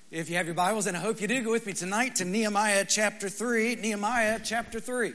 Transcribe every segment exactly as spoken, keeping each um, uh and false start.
If you have your Bibles, and I hope you do, go with me tonight to Nehemiah chapter three. Nehemiah chapter three.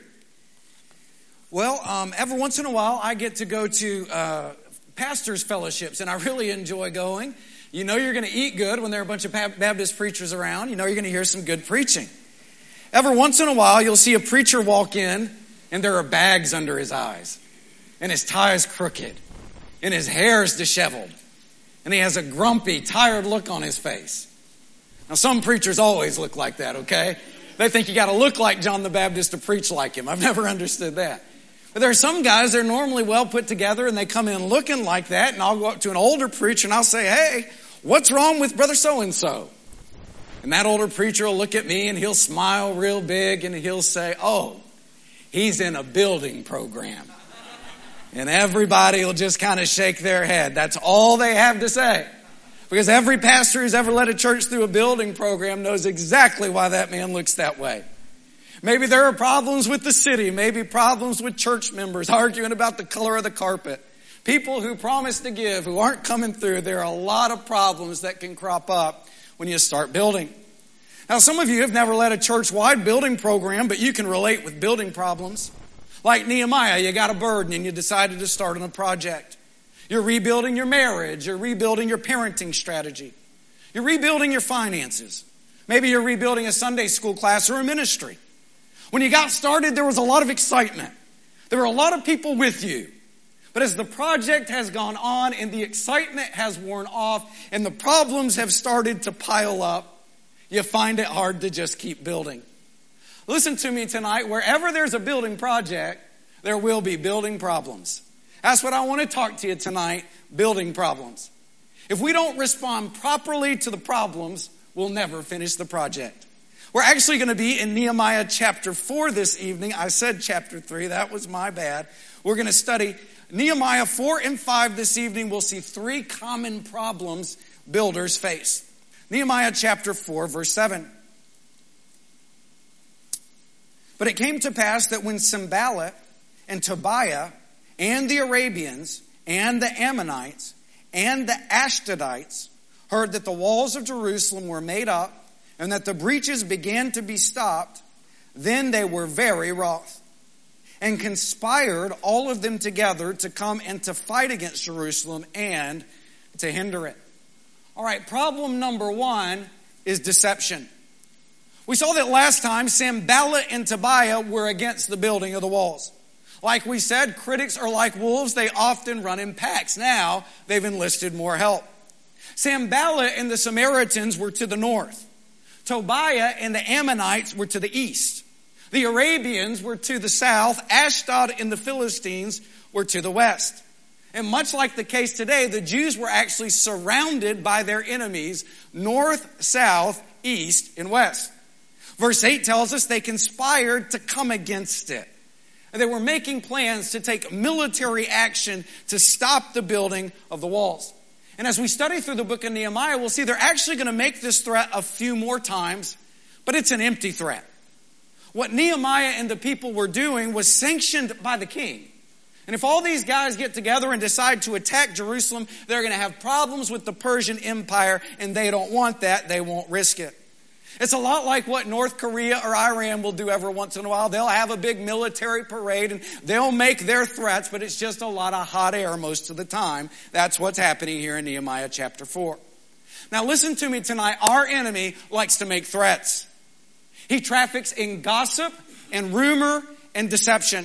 Well, um, every once in a while, I get to go to uh, pastors' fellowships, and I really enjoy going. You know you're going to eat good when there are a bunch of Baptist preachers around. You know you're going to hear some good preaching. Every once in a while, you'll see a preacher walk in, and there are bags under his eyes, and his tie is crooked, and his hair is disheveled, and he has a grumpy, tired look on his face. Now, some preachers always look like that, okay? They think you got to look like John the Baptist to preach like him. I've never understood that. But there are some guys, they're normally well put together, and they come in looking like that, and I'll go up to an older preacher, and I'll say, hey, what's wrong with brother so-and-so? And that older preacher will look at me, and he'll smile real big, and he'll say, oh, he's in a building program. And everybody will just kind of shake their head. That's all they have to say. Because every pastor who's ever led a church through a building program knows exactly why that man looks that way. Maybe there are problems with the city, maybe problems with church members arguing about the color of the carpet. People who promise to give, who aren't coming through. There are a lot of problems that can crop up when you start building. Now, some of you have never led a church-wide building program, but you can relate with building problems. Like Nehemiah, you got a burden and you decided to start on a project. You're rebuilding your marriage. You're rebuilding your parenting strategy. You're rebuilding your finances. Maybe you're rebuilding a Sunday school class or a ministry. When you got started, there was a lot of excitement. There were a lot of people with you. But as the project has gone on and the excitement has worn off and the problems have started to pile up, you find it hard to just keep building. Listen to me tonight. Wherever there's a building project, there will be building problems. That's what I want to talk to you tonight, building problems. If we don't respond properly to the problems, we'll never finish the project. We're actually going to be in Nehemiah chapter four this evening. I said chapter three. That was my bad. We're going to study Nehemiah four and five this evening. We'll see three common problems builders face. Nehemiah chapter four, verse seven. But it came to pass that when Sanballat and Tobiah and the Arabians and the Ammonites and the Ashdodites heard that the walls of Jerusalem were made up and that the breaches began to be stopped, then they were very wroth and conspired all of them together to come and to fight against Jerusalem and to hinder it. All right, problem number one is deception. We saw that last time Sanballat and Tobiah were against the building of the walls. Like we said, critics are like wolves. They often run in packs. Now they've enlisted more help. Sanballat and the Samaritans were to the north. Tobiah and the Ammonites were to the east. The Arabians were to the south. Ashdod and the Philistines were to the west. And much like the case today, the Jews were actually surrounded by their enemies, north, south, east, and west. Verse eight tells us they conspired to come against it. And they were making plans to take military action to stop the building of the walls. And as we study through the book of Nehemiah, we'll see they're actually going to make this threat a few more times, but it's an empty threat. What Nehemiah and the people were doing was sanctioned by the king. And if all these guys get together and decide to attack Jerusalem, they're going to have problems with the Persian Empire, and they don't want that. They won't risk it. It's a lot like what North Korea or Iran will do every once in a while. They'll have a big military parade and they'll make their threats, but it's just a lot of hot air most of the time. That's what's happening here in Nehemiah chapter four. Now listen to me tonight. Our enemy likes to make threats. He traffics in gossip and rumor and deception.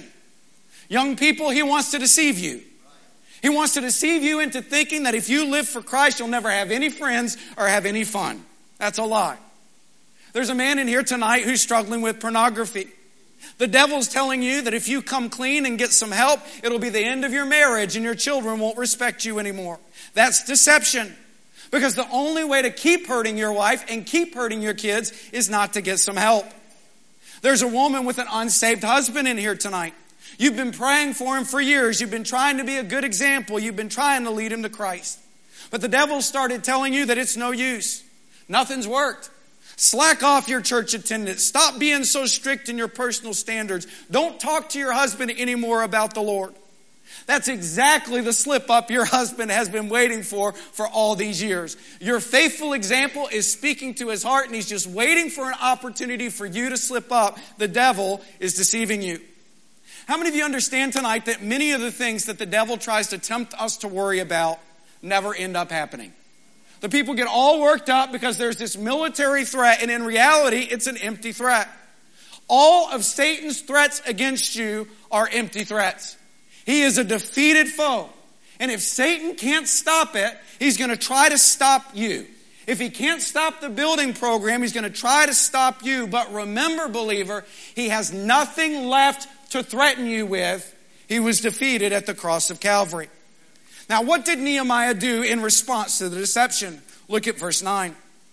Young people, he wants to deceive you. He wants to deceive you into thinking that if you live for Christ, you'll never have any friends or have any fun. That's a lie. There's a man in here tonight who's struggling with pornography. The devil's telling you that if you come clean and get some help, it'll be the end of your marriage and your children won't respect you anymore. That's deception. Because the only way to keep hurting your wife and keep hurting your kids is not to get some help. There's a woman with an unsaved husband in here tonight. You've been praying for him for years. You've been trying to be a good example. You've been trying to lead him to Christ. But the devil started telling you that it's no use. Nothing's worked. Slack off your church attendance. Stop being so strict in your personal standards. Don't talk to your husband anymore about the Lord. That's exactly the slip up your husband has been waiting for for all these years. Your faithful example is speaking to his heart, and he's just waiting for an opportunity for you to slip up. The devil is deceiving you. How many of you understand tonight that many of the things that the devil tries to tempt us to worry about never end up happening? The people get all worked up because there's this military threat, and in reality, it's an empty threat. All of Satan's threats against you are empty threats. He is a defeated foe. And if Satan can't stop it, he's going to try to stop you. If he can't stop the building program, he's going to try to stop you. But remember, believer, he has nothing left to threaten you with. He was defeated at the cross of Calvary. Now, what did Nehemiah do in response to the deception? Look at verse nine.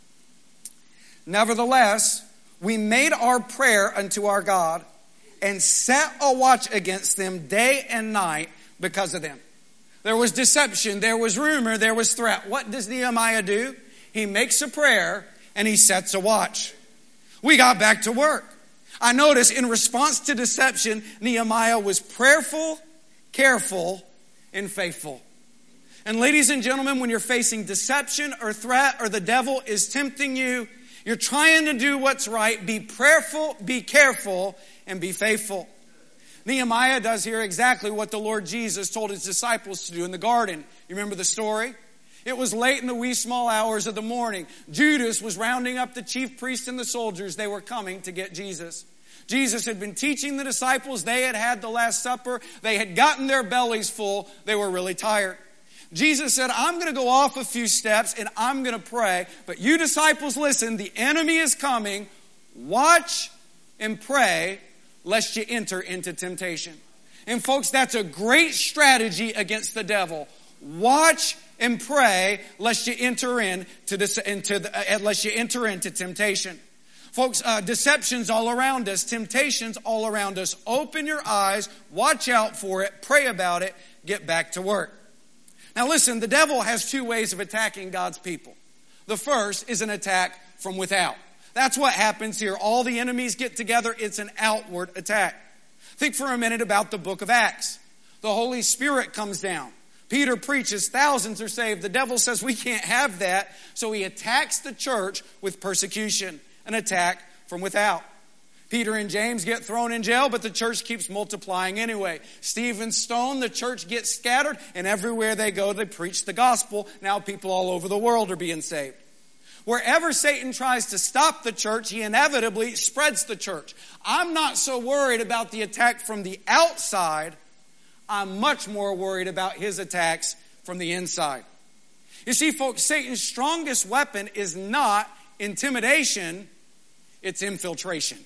Nevertheless, we made our prayer unto our God and set a watch against them day and night because of them. There was deception, there was rumor, there was threat. What does Nehemiah do? He makes a prayer and he sets a watch. We got back to work. I notice in response to deception, Nehemiah was prayerful, careful, and faithful. And ladies and gentlemen, when you're facing deception or threat or the devil is tempting you, you're trying to do what's right. Be prayerful, be careful, and be faithful. Nehemiah does here exactly what the Lord Jesus told his disciples to do in the garden. You remember the story? It was late in the wee small hours of the morning. Judas was rounding up the chief priests and the soldiers. They were coming to get Jesus. Jesus had been teaching the disciples. They had had the Last Supper. They had gotten their bellies full. They were really tired. Jesus said, I'm going to go off a few steps and I'm going to pray. But you disciples, listen, the enemy is coming. Watch and pray lest you enter into temptation. And folks, that's a great strategy against the devil. Watch and pray lest you enter into this, into the, uh, lest you enter into temptation. Folks, uh, deception's all around us. Temptation's all around us. Open your eyes. Watch out for it. Pray about it. Get back to work. Now listen, the devil has two ways of attacking God's people. The first is an attack from without. That's what happens here. All the enemies get together. It's an outward attack. Think for a minute about the book of Acts. The Holy Spirit comes down. Peter preaches, thousands are saved. The devil says we can't have that. So he attacks the church with persecution, an attack from without. Peter and James get thrown in jail, but the church keeps multiplying anyway. Stephen stoned, the church gets scattered, and everywhere they go, they preach the gospel. Now people all over the world are being saved. Wherever Satan tries to stop the church, he inevitably spreads the church. I'm not so worried about the attack from the outside. I'm much more worried about his attacks from the inside. You see, folks, Satan's strongest weapon is not intimidation, it's infiltration.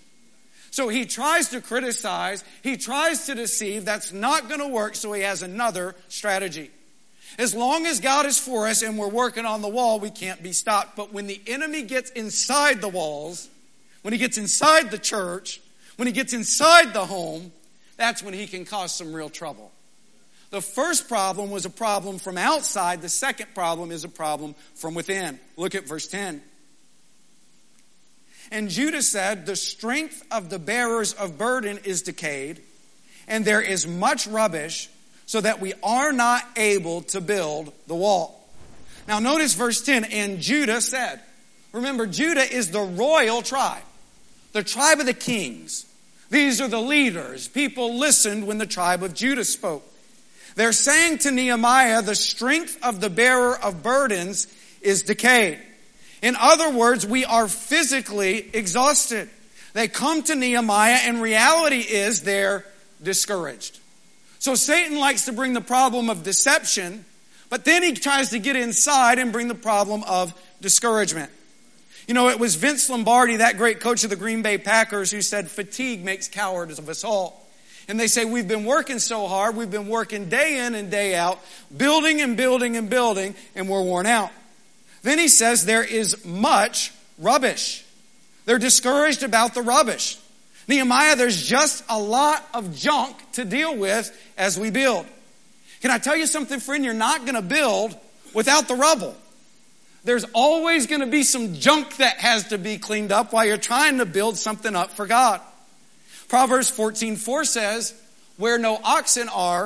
So he tries to criticize, he tries to deceive. That's not going to work, so he has another strategy. As long as God is for us and we're working on the wall, we can't be stopped. But when the enemy gets inside the walls, when he gets inside the church, when he gets inside the home, that's when he can cause some real trouble. The first problem was a problem from outside. The second problem is a problem from within. Look at verse ten. And Judah said, the strength of the bearers of burden is decayed, and there is much rubbish, so that we are not able to build the wall. Now notice verse ten, and Judah said. Remember, Judah is the royal tribe, the tribe of the kings. These are the leaders. People listened when the tribe of Judah spoke. They're saying to Nehemiah, the strength of the bearer of burdens is decayed. In other words, we are physically exhausted. They come to Nehemiah, and reality is they're discouraged. So Satan likes to bring the problem of deception, but then he tries to get inside and bring the problem of discouragement. You know, it was Vince Lombardi, that great coach of the Green Bay Packers, who said, fatigue makes cowards of us all. And they say, we've been working so hard, we've been working day in and day out, building and building and building, and we're worn out. Then he says there is much rubbish. They're discouraged about the rubbish. Nehemiah, there's just a lot of junk to deal with as we build. Can I tell you something, friend? You're not going to build without the rubble. There's always going to be some junk that has to be cleaned up while you're trying to build something up for God. Proverbs fourteen four says, where no oxen are,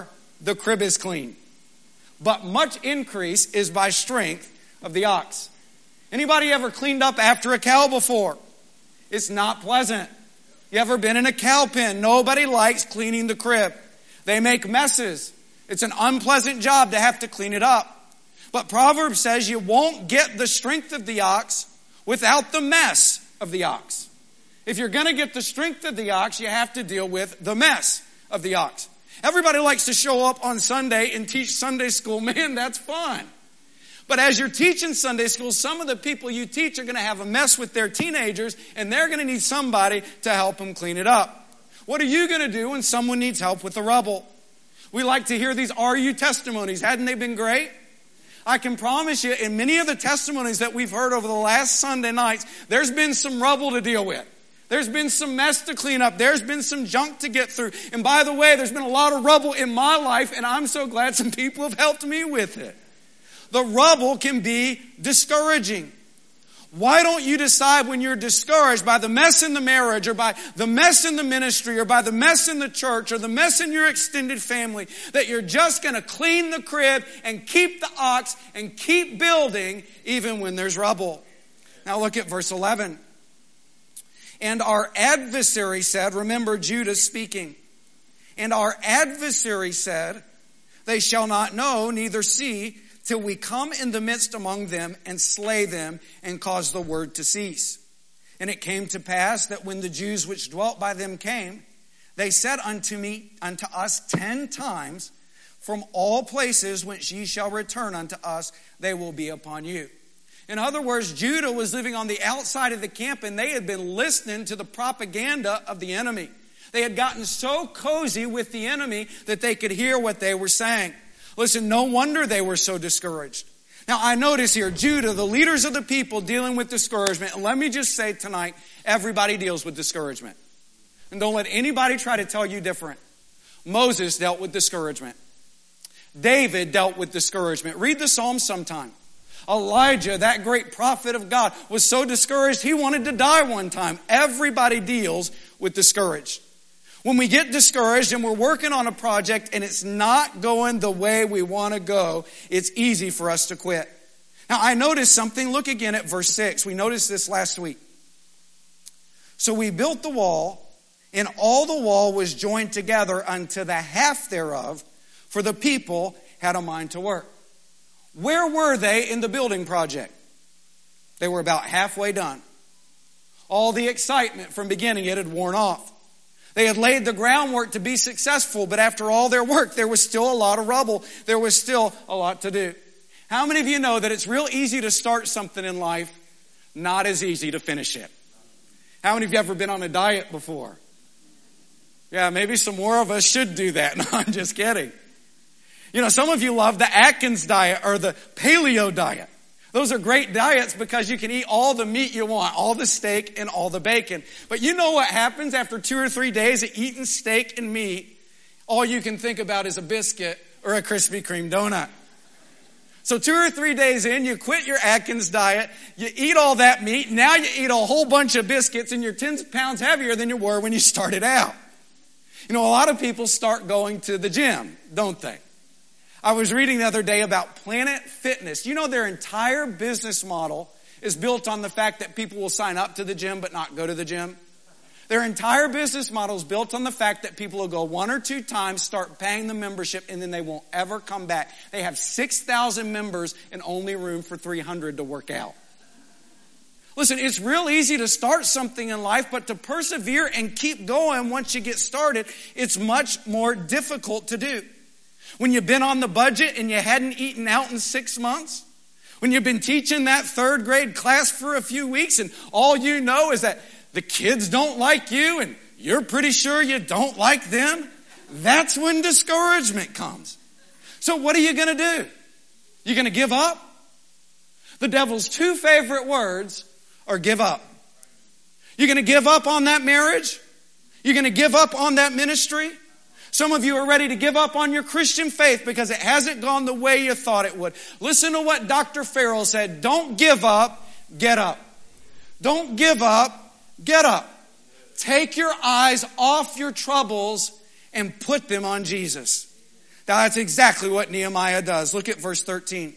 the crib is clean. But much increase is by strength of the ox. Anybody ever cleaned up after a cow before? It's not pleasant. You ever been in a cow pen? Nobody likes cleaning the crib. They make messes. It's an unpleasant job to have to clean it up. But Proverbs says you won't get the strength of the ox without the mess of the ox. If you're going to get the strength of the ox, you have to deal with the mess of the ox. Everybody likes to show up on Sunday and teach Sunday school. Man, that's fun. But as you're teaching Sunday school, some of the people you teach are going to have a mess with their teenagers, and they're going to need somebody to help them clean it up. What are you going to do when someone needs help with the rubble? We like to hear these R U testimonies. Hadn't they been great? I can promise you, in many of the testimonies that we've heard over the last Sunday nights, there's been some rubble to deal with. There's been some mess to clean up. There's been some junk to get through. And by the way, there's been a lot of rubble in my life, and I'm so glad some people have helped me with it. The rubble can be discouraging. Why don't you decide when you're discouraged by the mess in the marriage or by the mess in the ministry or by the mess in the church or the mess in your extended family that you're just going to clean the crib and keep the ox and keep building even when there's rubble? Now look at verse eleven. And our adversary said, remember Judah speaking, and our adversary said, they shall not know, neither see, till we come in the midst among them and slay them and cause the word to cease. And it came to pass that when the Jews which dwelt by them came, they said unto me, unto us ten times, from all places whence ye shall return unto us, they will be upon you. In other words, Judah was living on the outside of the camp, and they had been listening to the propaganda of the enemy. They had gotten so cozy with the enemy that they could hear what they were saying. Listen, no wonder they were so discouraged. Now, I notice here, Judah, the leaders of the people dealing with discouragement. And let me just say tonight, everybody deals with discouragement. And don't let anybody try to tell you different. Moses dealt with discouragement. David dealt with discouragement. Read the Psalms sometime. Elijah, that great prophet of God, was so discouraged he wanted to die one time. Everybody deals with discouraged. When we get discouraged and we're working on a project and it's not going the way we want to go, it's easy for us to quit. Now, I noticed something. Look again at verse six. We noticed this last week. So we built the wall, and all the wall was joined together unto the half thereof, for the people had a mind to work. Where were they in the building project? They were about halfway done. All the excitement from beginning, it had worn off. They had laid the groundwork to be successful, but after all their work, there was still a lot of rubble. There was still a lot to do. How many of you know that it's real easy to start something in life, not as easy to finish it? How many of you have ever been on a diet before? Yeah, maybe some more of us should do that. No, I'm just kidding. You know, some of you love the Atkins diet or the paleo diet. Those are great diets because you can eat all the meat you want, all the steak and all the bacon. But you know what happens after two or three days of eating steak and meat? All you can think about is a biscuit or a Krispy Kreme donut. So two or three days in, you quit your Atkins diet, you eat all that meat, now you eat a whole bunch of biscuits, and you're ten pounds heavier than you were when you started out. You know, a lot of people start going to the gym, don't they? I was reading the other day about Planet Fitness. You know, their entire business model is built on the fact that people will sign up to the gym but not go to the gym. Their entire business model is built on the fact that people will go one or two times, start paying the membership, and then they won't ever come back. They have six thousand members and only room for three hundred to work out. Listen, it's real easy to start something in life, but to persevere and keep going once you get started, it's much more difficult to do. When you've been on the budget and you hadn't eaten out in six months, when you've been teaching that third grade class for a few weeks and all you know is that the kids don't like you and you're pretty sure you don't like them, that's when discouragement comes. So what are you going to do? You going to give up? The devil's two favorite words are give up. You're going to give up on that marriage? You're going to give up on that ministry? Some of you are ready to give up on your Christian faith because it hasn't gone the way you thought it would. Listen to what Doctor Farrell said. Don't give up, get up. Don't give up, get up. Take your eyes off your troubles and put them on Jesus. That's exactly what Nehemiah does. Look at verse thirteen.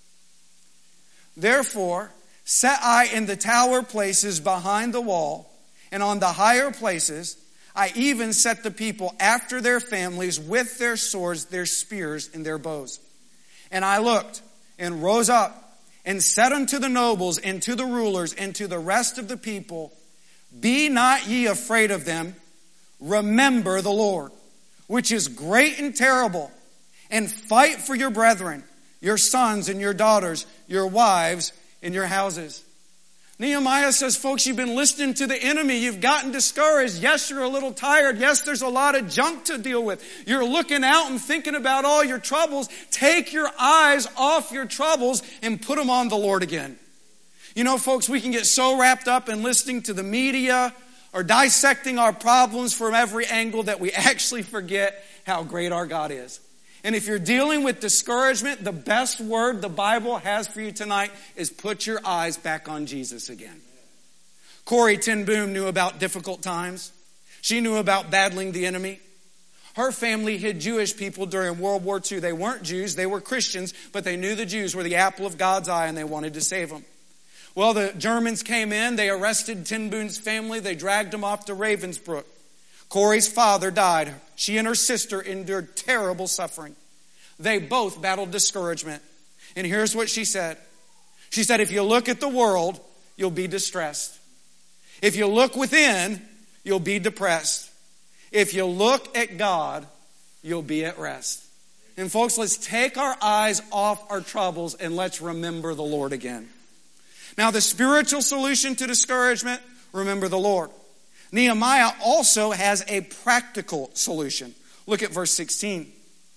Therefore, set I in the tower places behind the wall, and on the higher places, I even set the people after their families with their swords, their spears, and their bows. And I looked and rose up and said unto the nobles and to the rulers and to the rest of the people, be not ye afraid of them. Remember the Lord, which is great and terrible, and fight for your brethren, your sons and your daughters, your wives and your houses. Nehemiah says, folks, you've been listening to the enemy. You've gotten discouraged. Yes, you're a little tired. Yes, there's a lot of junk to deal with. You're looking out and thinking about all your troubles. Take your eyes off your troubles and put them on the Lord again. You know, folks, we can get so wrapped up in listening to the media or dissecting our problems from every angle that we actually forget how great our God is. And if you're dealing with discouragement, the best word the Bible has for you tonight is put your eyes back on Jesus again. Corrie ten Boom knew about difficult times. She knew about battling the enemy. Her family hid Jewish people during World War Two. They weren't Jews, they were Christians, but they knew the Jews were the apple of God's eye and they wanted to save them. Well, the Germans came in, they arrested ten Boom's family, they dragged them off to Ravensbrück. Corrie's father died. She and her sister endured terrible suffering. They both battled discouragement. And here's what she said. She said, if you look at the world, you'll be distressed. If you look within, you'll be depressed. If you look at God, you'll be at rest. And folks, let's take our eyes off our troubles and let's remember the Lord again. Now, the spiritual solution to discouragement, remember the Lord. Nehemiah also has a practical solution. Look at verse sixteen.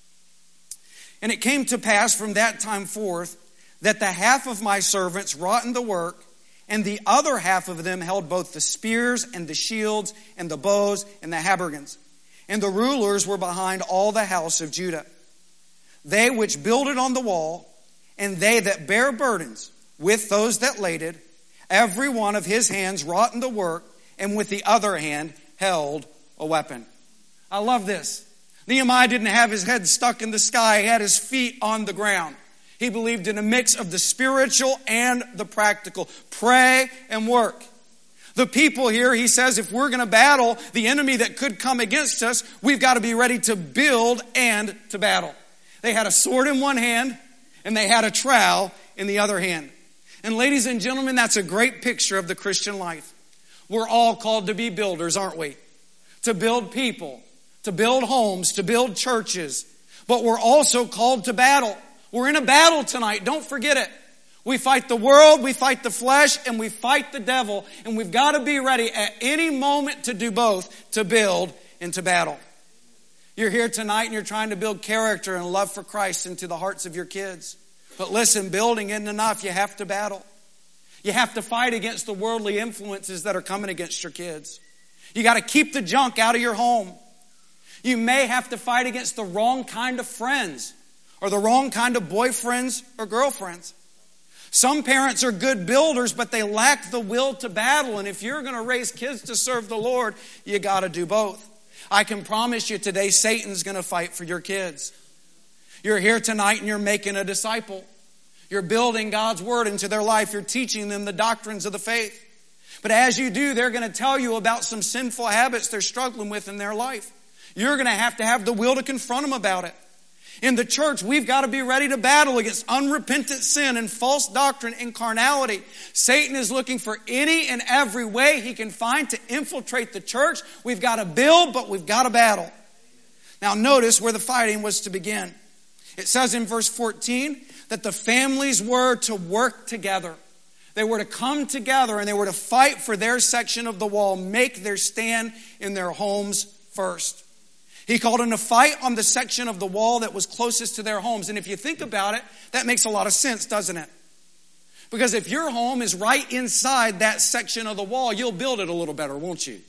And it came to pass from that time forth that the half of my servants wrought in the work, and the other half of them held both the spears and the shields and the bows and the habergeons. And the rulers were behind all the house of Judah. They which builded on the wall, and they that bear burdens with those that laded, every one of his hands wrought in the work, and with the other hand held a weapon. I love this. Nehemiah didn't have his head stuck in the sky. He had his feet on the ground. He believed in a mix of the spiritual and the practical. Pray and work. The people here, he says, if we're going to battle the enemy that could come against us, we've got to be ready to build and to battle. They had a sword in one hand and they had a trowel in the other hand. And ladies and gentlemen, that's a great picture of the Christian life. We're all called to be builders, aren't we? To build people, to build homes, to build churches. But we're also called to battle. We're in a battle tonight. Don't forget it. We fight the world, we fight the flesh, and we fight the devil. And we've got to be ready at any moment to do both, to build and to battle. You're here tonight and you're trying to build character and love for Christ into the hearts of your kids. But listen, building isn't enough. You have to battle. You have to fight against the worldly influences that are coming against your kids. You got to keep the junk out of your home. You may have to fight against the wrong kind of friends or the wrong kind of boyfriends or girlfriends. Some parents are good builders, but they lack the will to battle. And if you're going to raise kids to serve the Lord, you got to do both. I can promise you today, Satan's going to fight for your kids. You're here tonight and you're making a disciple. You're building God's word into their life. You're teaching them the doctrines of the faith. But as you do, they're going to tell you about some sinful habits they're struggling with in their life. You're going to have to have the will to confront them about it. In the church, we've got to be ready to battle against unrepentant sin and false doctrine and carnality. Satan is looking for any and every way he can find to infiltrate the church. We've got to build, but we've got to battle. Now notice where the fighting was to begin. It says in verse fourteen that the families were to work together. They were to come together and they were to fight for their section of the wall, make their stand in their homes first. He called them to fight on the section of the wall that was closest to their homes. And if you think about it, that makes a lot of sense, doesn't it? Because if your home is right inside that section of the wall, you'll build it a little better, won't you?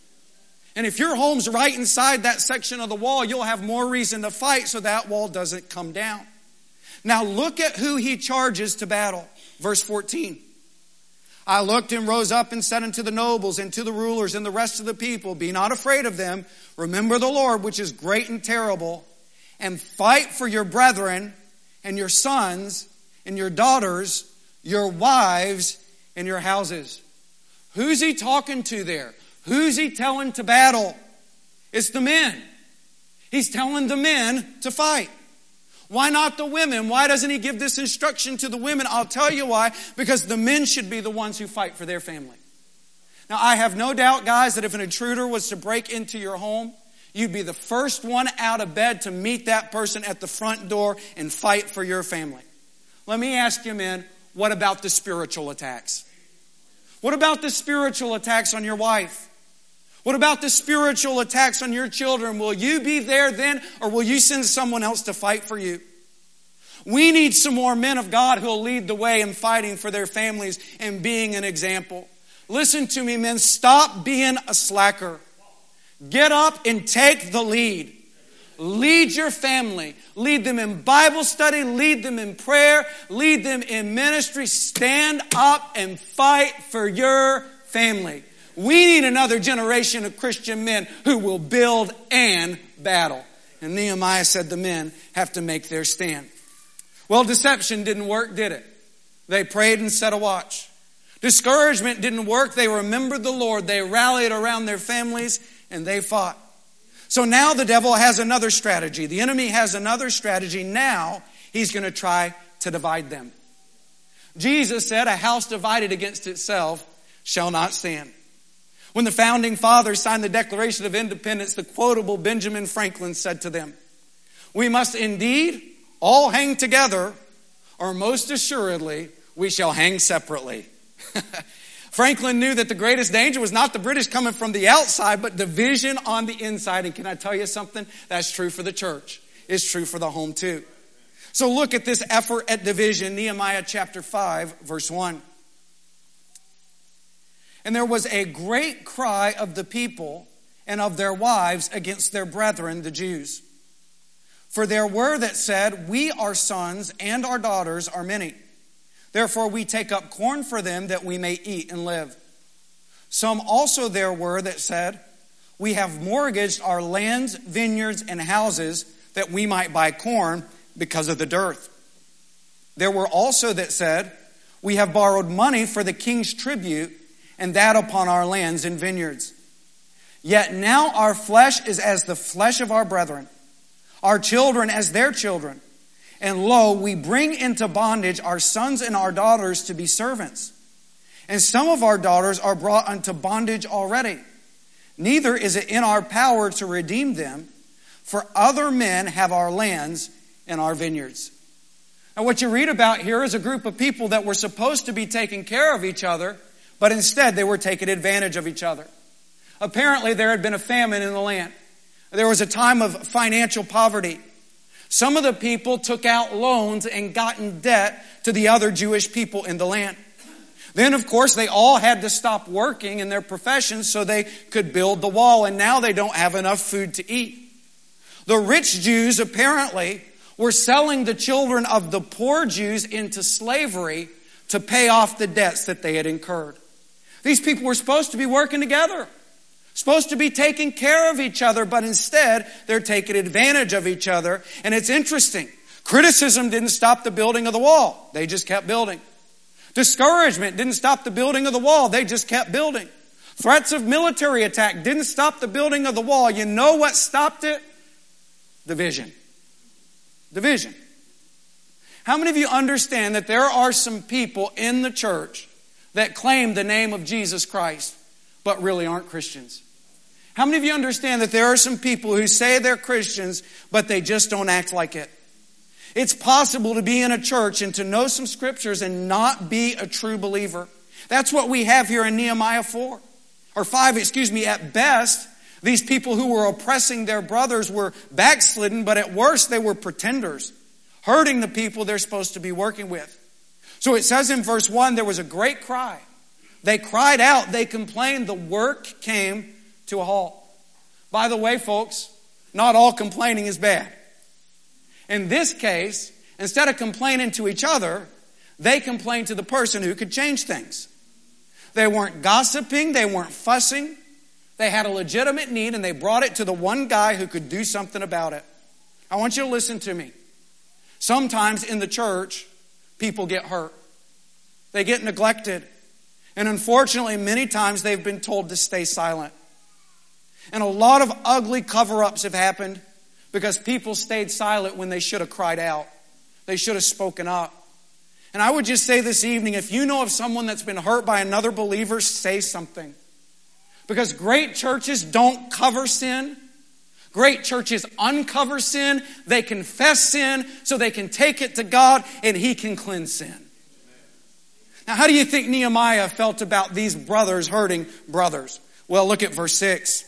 And if your home's right inside that section of the wall, you'll have more reason to fight so that wall doesn't come down. Now look at who he charges to battle. Verse fourteen. I looked and rose up and said unto the nobles and to the rulers and the rest of the people, be not afraid of them. Remember the Lord, which is great and terrible, and fight for your brethren and your sons and your daughters, your wives and your houses. Who's he talking to there? Who's he telling to battle? It's the men. He's telling the men to fight. Why not the women? Why doesn't he give this instruction to the women? I'll tell you why. Because the men should be the ones who fight for their family. Now, I have no doubt, guys, that if an intruder was to break into your home, you'd be the first one out of bed to meet that person at the front door and fight for your family. Let me ask you, men, what about the spiritual attacks? What about the spiritual attacks on your wife? What about the spiritual attacks on your children? Will you be there then, or will you send someone else to fight for you? We need some more men of God who will lead the way in fighting for their families and being an example. Listen to me, men. Stop being a slacker. Get up and take the lead. Lead your family. Lead them in Bible study. Lead them in prayer. Lead them in ministry. Stand up and fight for your family. We need another generation of Christian men who will build and battle. And Nehemiah said the men have to make their stand. Well, deception didn't work, did it? They prayed and set a watch. Discouragement didn't work. They remembered the Lord. They rallied around their families and they fought. So now the devil has another strategy. The enemy has another strategy. Now he's going to try to divide them. Jesus said, a house divided against itself shall not stand. When the founding fathers signed the Declaration of Independence, the quotable Benjamin Franklin said to them, we must indeed all hang together, or most assuredly we shall hang separately. Franklin knew that the greatest danger was not the British coming from the outside, but division on the inside. And can I tell you something? That's true for the church. It's true for the home too. So look at this effort at division, Nehemiah chapter five, verse one. And there was a great cry of the people and of their wives against their brethren, the Jews. For there were that said, we, our sons and our daughters, are many. Therefore we take up corn for them that we may eat and live. Some also there were that said, we have mortgaged our lands, vineyards, and houses that we might buy corn because of the dearth. There were also that said, we have borrowed money for the king's tribute, and that upon our lands and vineyards. Yet now our flesh is as the flesh of our brethren, our children as their children. And lo, we bring into bondage our sons and our daughters to be servants. And some of our daughters are brought unto bondage already. Neither is it in our power to redeem them, for other men have our lands and our vineyards. Now what you read about here is a group of people that were supposed to be taking care of each other, but instead they were taking advantage of each other. Apparently there had been a famine in the land. There was a time of financial poverty. Some of the people took out loans and got in debt to the other Jewish people in the land. Then, of course, they all had to stop working in their professions so they could build the wall, and now they don't have enough food to eat. The rich Jews apparently were selling the children of the poor Jews into slavery to pay off the debts that they had incurred. These people were supposed to be working together, supposed to be taking care of each other, but instead they're taking advantage of each other. And it's interesting. Criticism didn't stop the building of the wall. They just kept building. Discouragement didn't stop the building of the wall. They just kept building. Threats of military attack didn't stop the building of the wall. You know what stopped it? Division. Division. How many of you understand that there are some people in the church that claim the name of Jesus Christ, but really aren't Christians? How many of you understand that there are some people who say they're Christians, but they just don't act like it? It's possible to be in a church and to know some scriptures and not be a true believer. That's what we have here in Nehemiah four. Or five, excuse me. At best, these people who were oppressing their brothers were backslidden, but at worst they were pretenders, hurting the people they're supposed to be working with. So it says in verse one, there was a great cry. They cried out, they complained, the work came to a halt. By the way, folks, not all complaining is bad. In this case, instead of complaining to each other, they complained to the person who could change things. They weren't gossiping, they weren't fussing. They had a legitimate need and they brought it to the one guy who could do something about it. I want you to listen to me. Sometimes in the church, people get hurt. They get neglected. And unfortunately, many times they've been told to stay silent. And a lot of ugly cover-ups have happened because people stayed silent when they should have cried out. They should have spoken up. And I would just say this evening, if you know of someone that's been hurt by another believer, say something. Because great churches don't cover sin. Great churches uncover sin. They confess sin so they can take it to God and He can cleanse sin. Now, how do you think Nehemiah felt about these brothers hurting brothers? Well, look at verse six.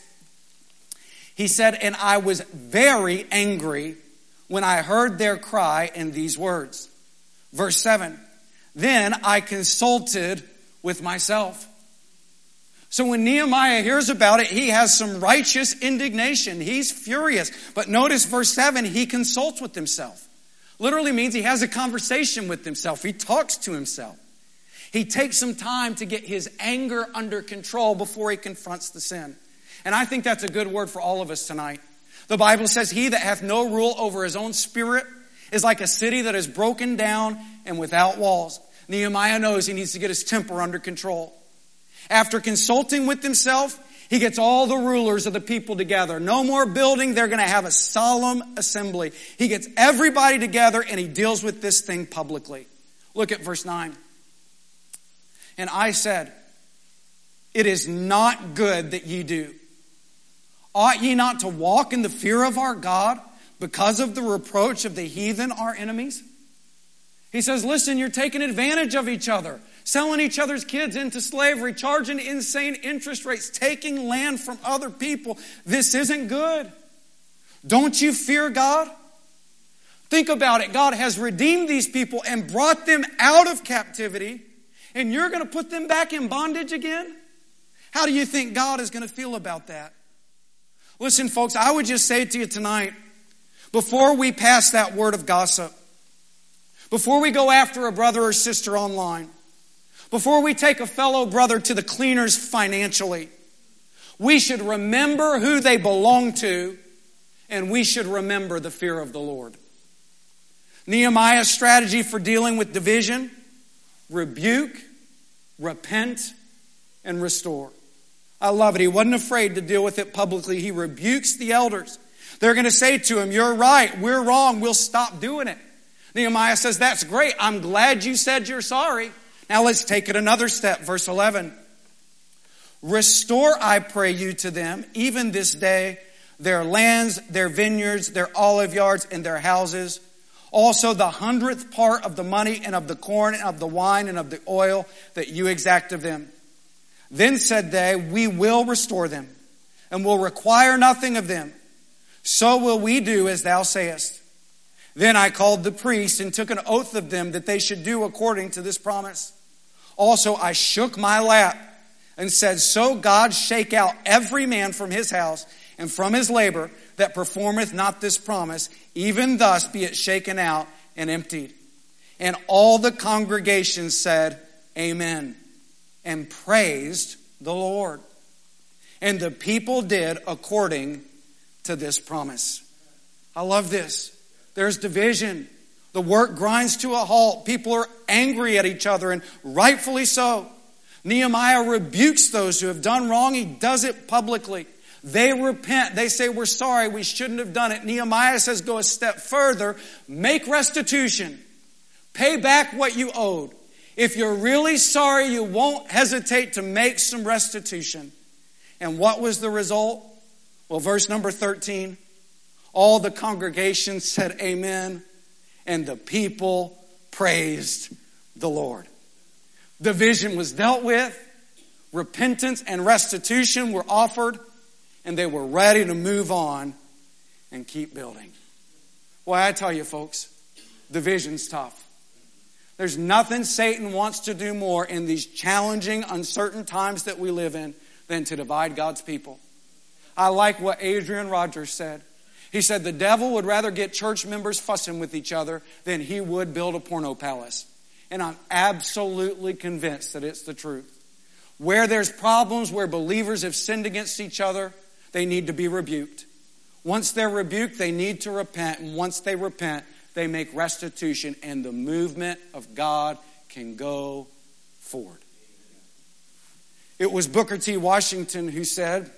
He said, "And I was very angry when I heard their cry in these words." Verse seven, "Then I consulted with myself." So when Nehemiah hears about it, he has some righteous indignation. He's furious. But notice verse seven, he consults with himself. Literally means he has a conversation with himself. He talks to himself. He takes some time to get his anger under control before he confronts the sin. And I think that's a good word for all of us tonight. The Bible says, "He that hath no rule over his own spirit is like a city that is broken down and without walls." Nehemiah knows he needs to get his temper under control. After consulting with himself, he gets all the rulers of the people together. No more building. They're going to have a solemn assembly. He gets everybody together and he deals with this thing publicly. Look at verse nine. "And I said, it is not good that ye do. Ought ye not to walk in the fear of our God because of the reproach of the heathen, our enemies?" He says, listen, you're taking advantage of each other, selling each other's kids into slavery, charging insane interest rates, taking land from other people. This isn't good. Don't you fear God? Think about it. God has redeemed these people and brought them out of captivity, and you're going to put them back in bondage again? How do you think God is going to feel about that? Listen, folks, I would just say to you tonight, before we pass that word of gossip, before we go after a brother or sister online, before we take a fellow brother to the cleaners financially, we should remember who they belong to, and we should remember the fear of the Lord. Nehemiah's strategy for dealing with division: rebuke, repent, and restore. I love it. He wasn't afraid to deal with it publicly. He rebukes the elders. They're going to say to him, "You're right. We're wrong. We'll stop doing it." Nehemiah says, "That's great. I'm glad you said you're sorry." Now let's take it another step. Verse eleven. "Restore, I pray you, to them, even this day, their lands, their vineyards, their olive yards, and their houses. Also the hundredth part of the money and of the corn and of the wine and of the oil that you exact of them." Then said they, "We will restore them, and will require nothing of them. So will we do as thou sayest." Then I called the priests and took an oath of them that they should do according to this promise. Also I shook my lap and said, "So God shake out every man from his house and from his labor that performeth not this promise, even thus be it shaken out and emptied." And all the congregation said, "Amen," and praised the Lord. And the people did according to this promise. I love this. There's division. The work grinds to a halt. People are angry at each other, and rightfully so. Nehemiah rebukes those who have done wrong. He does it publicly. They repent. They say, "We're sorry. We shouldn't have done it." Nehemiah says, go a step further. Make restitution. Pay back what you owed. If you're really sorry, you won't hesitate to make some restitution. And what was the result? Well, verse number thirteen. All the congregation said amen, and the people praised the Lord. Division was dealt with. Repentance and restitution were offered, and they were ready to move on and keep building. Well, I tell you, folks, division's tough. There's nothing Satan wants to do more in these challenging, uncertain times that we live in than to divide God's people. I like what Adrian Rogers said. He said the devil would rather get church members fussing with each other than he would build a porno palace. And I'm absolutely convinced that it's the truth. Where there's problems, where believers have sinned against each other, they need to be rebuked. Once they're rebuked, they need to repent. And once they repent, they make restitution. And the movement of God can go forward. It was Booker T. Washington who said,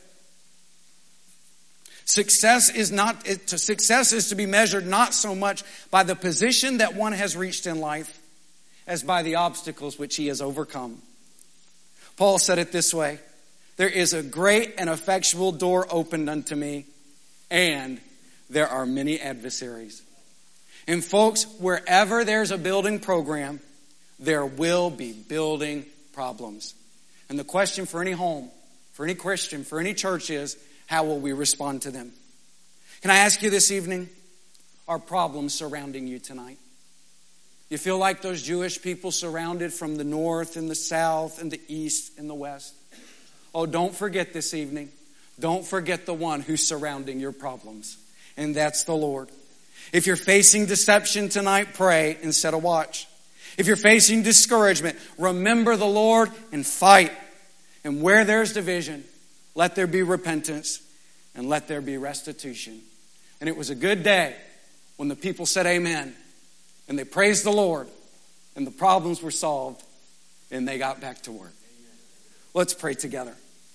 Success is not, it, to, success is to be measured not so much by the position that one has reached in life as by the obstacles which he has overcome. Paul said it this way, there is a great and effectual door opened unto me, and there are many adversaries. And folks, wherever there's a building program, there will be building problems. And the question for any home, for any Christian, for any church is, how will we respond to them? Can I ask you this evening, are problems surrounding you tonight? You feel like those Jewish people surrounded from the north and the south and the east and the west? Oh, don't forget this evening. Don't forget the one who's surrounding your problems. And that's the Lord. If you're facing deception tonight, pray instead of watch. If you're facing discouragement, remember the Lord and fight. And where there's division, let there be repentance and let there be restitution. And it was a good day when the people said amen and they praised the Lord and the problems were solved and they got back to work. Let's pray together.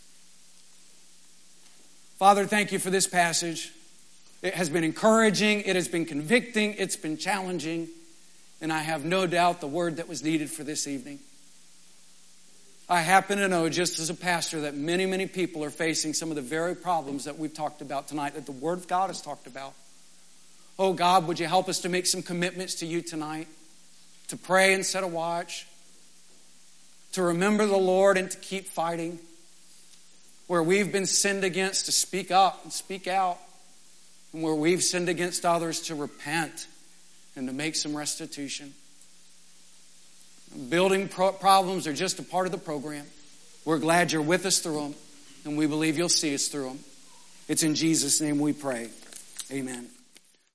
Father, thank you for this passage. It has been encouraging. It has been convicting. It's been challenging. And I have no doubt the word that was needed for this evening. I happen to know, just as a pastor, that many, many people are facing some of the very problems that we've talked about tonight, that the Word of God has talked about. Oh God, would you help us to make some commitments to you tonight, to pray instead of watch, to remember the Lord and to keep fighting. Where we've been sinned against, to speak up and speak out. And where we've sinned against others, to repent and to make some restitution. Building pro- problems are just a part of the program. We're glad you're with us through them, and we believe you'll see us through them. It's in Jesus' name we pray. Amen.